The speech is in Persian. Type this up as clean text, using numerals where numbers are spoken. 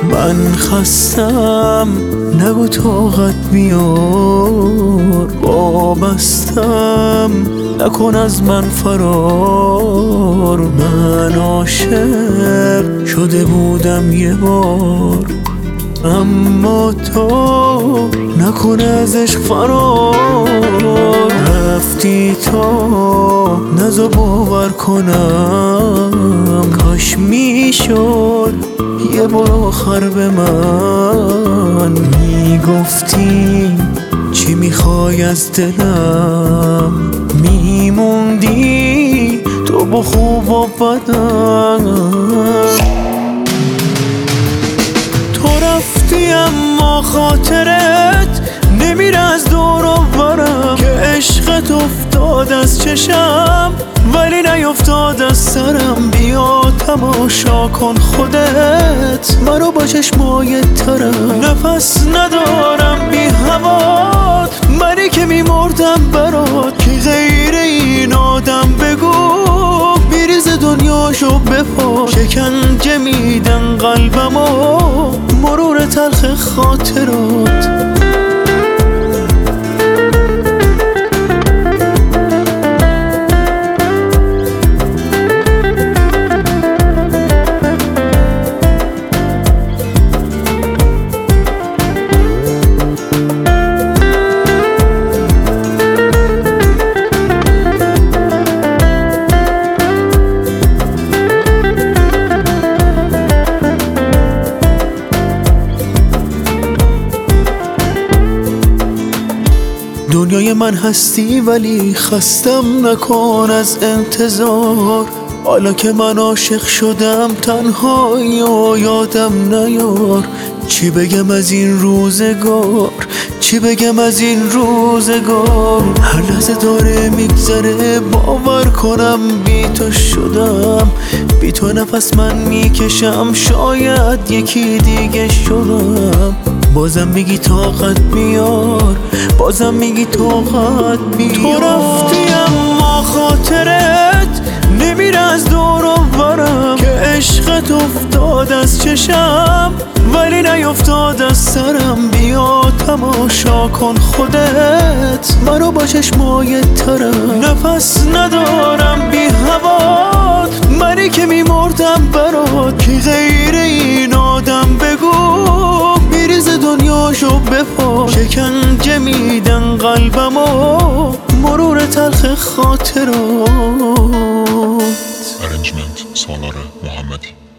من خستم نگو طاقت بیار، وابستم نکن از من فرار. من عاشق شده بودم یه بار، اما تو نکن از عشق فرار. رفتی تا نزا باور کنم، کاش میشد یه بار آخر به من میگفتی چی میخوای از دلم. میموندی تو با خوب و بدم. تو رفتی اما خاطرت نمیره از دور و برم، که عشقت افتاد از چشم ولی نیفتاد از سرم. بیا تماشا کن خودت منو با چشمای ترم، نفس ندارم بی هوات، منی که میمردم برات. که غیر این آدم بگو میریز دنیاشو بپا. شکنجه میدن قلبمو مرور تلخ خاطرات. دنیای من هستی ولی خستم نکن از انتظار. حالا که من عاشق شدم تنهایی و یادم نیار. چی بگم از این روزگار، چی بگم از این روزگار. هر لحظه داره میگذره باور کنم بی تو شدم. بی تو نفس من میکشم شاید یکی دیگه شدم. بازم میگی طاقت بیار، بازم میگی طاقت بیار. تو رفتی اما خاطرت نمیره از دور و برم، که عشقت افتاد از چشم ولی نیفتاد از سرم. بیا تماشا کن خودت منو با چشمای ترم، نفس ندارم بی هوات، منی که میمردم برات. که غیر این آدم بگو میریز دنیاشو بپا. شکنجه میدن قلبمو مرور تلخ خاطرات. Arrangement سالار محمدی.